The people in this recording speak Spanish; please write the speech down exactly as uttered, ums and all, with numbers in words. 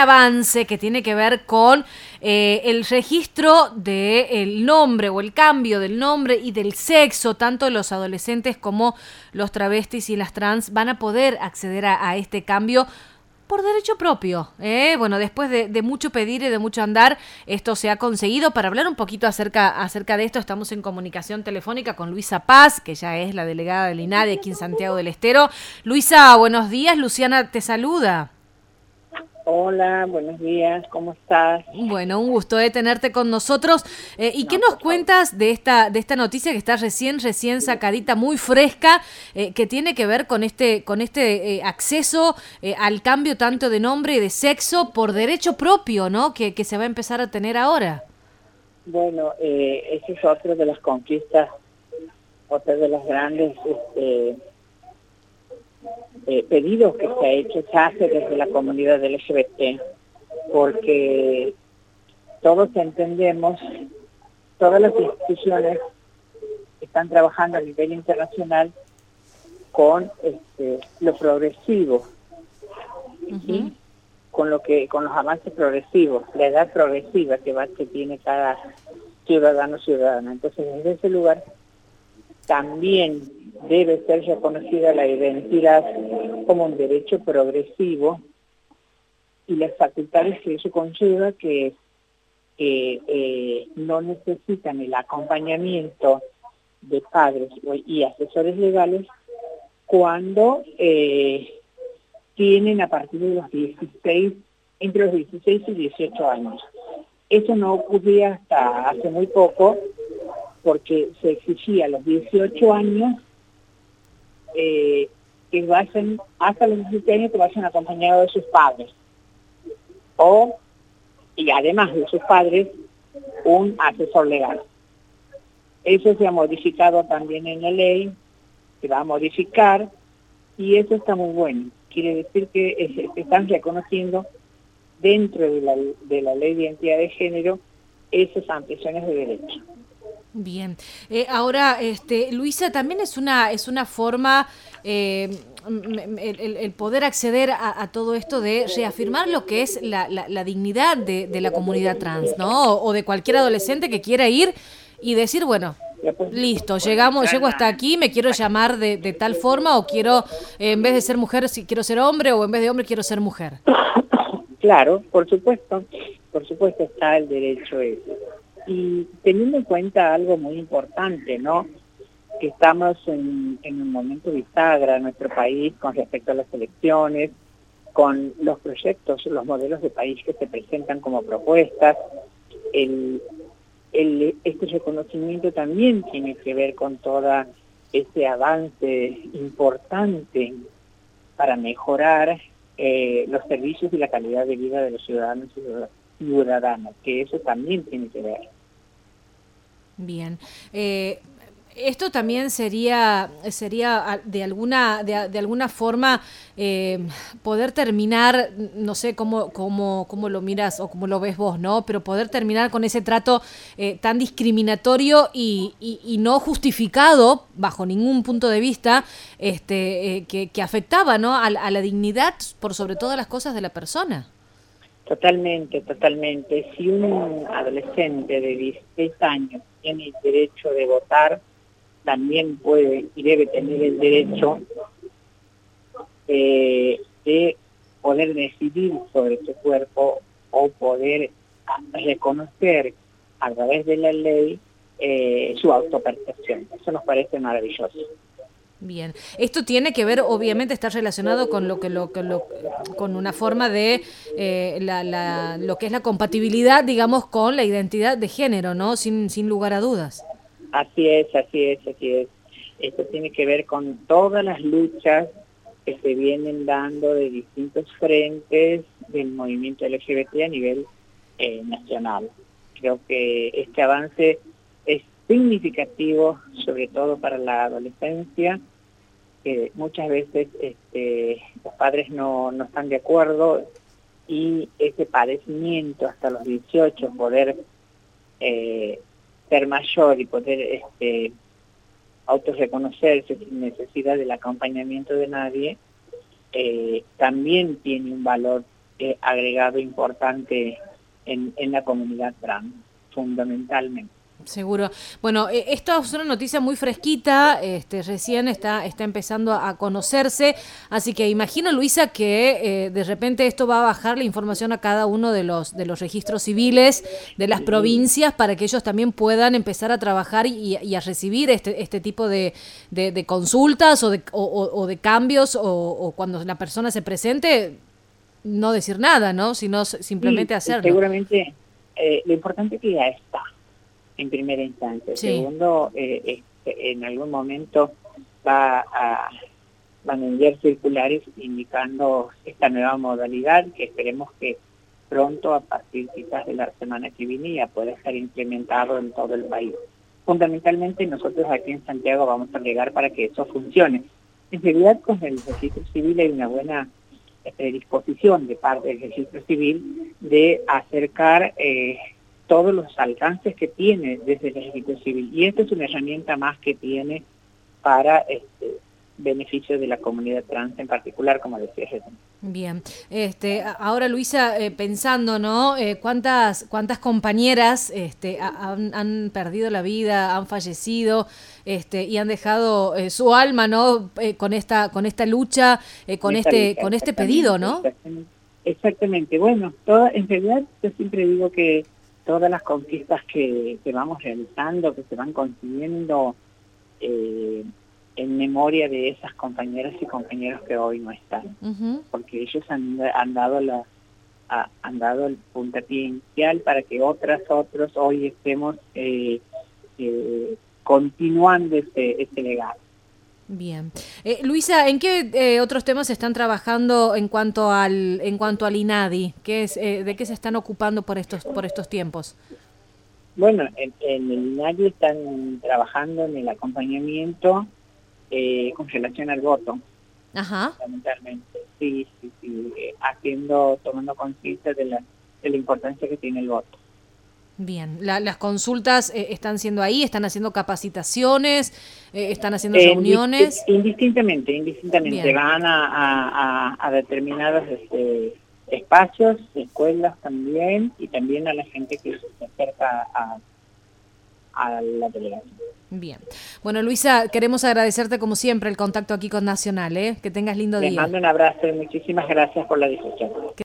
avance que tiene que ver con eh, el registro del nombre o el cambio del nombre y del sexo. Tanto los adolescentes como los travestis y las trans van a poder acceder a, a este cambio por derecho propio, ¿eh? Bueno, después de, de mucho pedir y de mucho andar, esto se ha conseguido. Para hablar un poquito acerca, acerca de esto, estamos en comunicación telefónica con Luisa Paz, que ya es la delegada del INADI aquí en Santiago del Estero. Luisa, buenos días. Luciana te saluda. Hola, buenos días, ¿cómo estás? Bueno, un gusto de tenerte con nosotros. Eh, ¿Y no, qué nos cuentas de esta de esta noticia que está recién recién sacadita, muy fresca, eh, que tiene que ver con este con este eh, acceso eh, al cambio tanto de nombre y de sexo por derecho propio, ¿no? Que, que se va a empezar a tener ahora. Bueno, eh, esa es otra de las conquistas, otra de las grandes este, eh, pedidos que se ha hecho, se hace desde la comunidad L G B T, porque todos entendemos, todas las instituciones están trabajando a nivel internacional con este, lo progresivo, Uh-huh. y con lo que con los avances progresivos, la edad progresiva que va que tiene cada ciudadano ciudadana. Entonces, desde ese lugar también debe ser reconocida la identidad como un derecho progresivo y las facultades que eso conlleva, que eh, eh, no necesitan el acompañamiento de padres y asesores legales cuando eh, tienen a partir de los dieciséis, entre los dieciséis y dieciocho años. Eso no ocurría hasta hace muy poco, porque se exigía a los dieciocho años eh, que vayan, hasta los diecisiete años que vayan acompañados de sus padres. O, y además de sus padres, un asesor legal. Eso se ha modificado también en la ley, se va a modificar, y eso está muy bueno. Quiere decir que se están reconociendo dentro de la, de la ley de identidad de género esas ampliaciones de derecho. Bien. Eh, ahora, este, Luisa, también es una es una forma eh, el, el, el poder acceder a, a todo esto de reafirmar lo que es la, la, la dignidad de, de la comunidad trans, ¿no? O, o de cualquier adolescente que quiera ir y decir, bueno, listo, llegamos, llego hasta aquí, me quiero llamar de, de tal forma, o quiero, eh, en vez de ser mujer, si quiero ser hombre, o en vez de hombre quiero ser mujer. Claro, por supuesto, por supuesto está el derecho ese. Y teniendo en cuenta algo muy importante, ¿no? Que estamos en, en un momento bisagra en nuestro país con respecto a las elecciones, con los proyectos, los modelos de país que se presentan como propuestas. El, el, este reconocimiento también tiene que ver con todo ese avance importante para mejorar eh, los servicios y la calidad de vida de los ciudadanos y ciudadanas, que eso también tiene que ver. Bien. Eh, esto también sería sería de alguna de, de alguna forma eh, poder terminar, no sé cómo cómo cómo lo miras o cómo lo ves vos, ¿no? Pero poder terminar con ese trato eh, tan discriminatorio y, y, y no justificado bajo ningún punto de vista, este eh, que, que afectaba, ¿no? A, a la dignidad por sobre todas las cosas de la persona. Totalmente, totalmente. Si un adolescente de dieciséis años tiene el derecho de votar, también puede y debe tener el derecho eh, de poder decidir sobre su cuerpo o poder reconocer a través de la ley eh, su autopercepción. Eso nos parece maravilloso. Bien, esto tiene que ver, obviamente está relacionado con lo que lo, con, lo, con una forma de eh, la, la, lo que es la compatibilidad, digamos, con la identidad de género, ¿no? Sin, sin lugar a dudas. Así es, así es, así es. Esto tiene que ver con todas las luchas que se vienen dando de distintos frentes del movimiento L G B T a nivel eh, nacional. Creo que este avance es significativo, sobre todo para la adolescencia, que muchas veces este, los padres no, no están de acuerdo, y ese padecimiento hasta los dieciocho, poder eh, ser mayor y poder este, autorreconocerse sin necesidad del acompañamiento de nadie, eh, también tiene un valor eh, agregado importante en, en la comunidad trans, fundamentalmente. Seguro. Bueno, eh, esto es una noticia muy fresquita, este, recién está, está empezando a conocerse, así que imagino, Luisa, que eh, de repente esto va a bajar la información a cada uno de los, de los registros civiles de las provincias para que ellos también puedan empezar a trabajar y, y a recibir este, este tipo de, de, de consultas o de, o, o, o de cambios o, o cuando la persona se presente, no decir nada, ¿no? Sino simplemente Sí, hacerlo. Seguramente eh, lo importante es que ya está. En primera instancia. Sí. Segundo, eh, este, en algún momento va a, van a enviar circulares indicando esta nueva modalidad, que esperemos que pronto, a partir quizás de la semana que viene, ya pueda estar implementado en todo el país. Fundamentalmente nosotros aquí en Santiago vamos a llegar para que eso funcione. En realidad, con el registro civil hay una buena predisposición de parte del registro civil de acercar eh, todos los alcances que tiene desde el registro civil. Y esta es una herramienta más que tiene para este beneficio de la comunidad trans en particular, como decía Jesús. Bien, este, ahora Luisa, eh, pensando, ¿no? Eh, ¿cuántas, cuántas compañeras este, han, han perdido la vida, han fallecido este, y han dejado eh, su alma, ¿no? Eh, con esta, con esta lucha, eh, con este, lucha, con este pedido, ¿no? Exactamente. Exactamente. Bueno, toda, en realidad yo siempre digo que todas las conquistas que, que vamos realizando, que se van consiguiendo eh, en memoria de esas compañeras y compañeros que hoy no están, uh-huh. porque ellos han, han dado la a, han dado el puntapié inicial para que otras, otros hoy estemos eh, eh, continuando este, este legado. Bien. Eh, Luisa, ¿en qué eh, otros temas se están trabajando en cuanto al en cuanto al INADI? ¿Qué es, eh, ¿De qué se están ocupando por estos por estos tiempos? Bueno, en, en el INADI están trabajando en el acompañamiento eh, con relación al voto. Ajá. Fundamentalmente. Sí, sí, sí. Eh, haciendo, tomando conciencia de la, de la importancia que tiene el voto. Bien, la, las consultas eh, están siendo ahí, están haciendo capacitaciones, eh, están haciendo eh, reuniones. Indistintamente, indistintamente. Bien. Van a, a, a determinados este, espacios, escuelas también, y también a la gente que se acerca a, a la delegación. Bien. Bueno, Luisa, queremos agradecerte como siempre el contacto aquí con Nacional, ¿eh? Que tengas lindo Les día. mando un abrazo y muchísimas gracias por la discusión.